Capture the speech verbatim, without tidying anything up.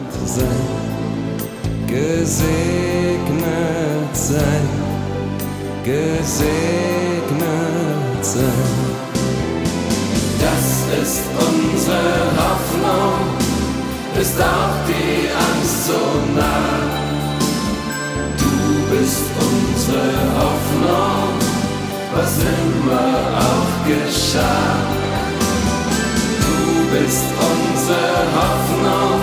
sein, gesegnet sein, gesegnet sein. Das ist unsere Hoffnung, ist auch die Angst so nah. Du bist unsere Hoffnung, was immer auch geschah. Du bist unsere Hoffnung,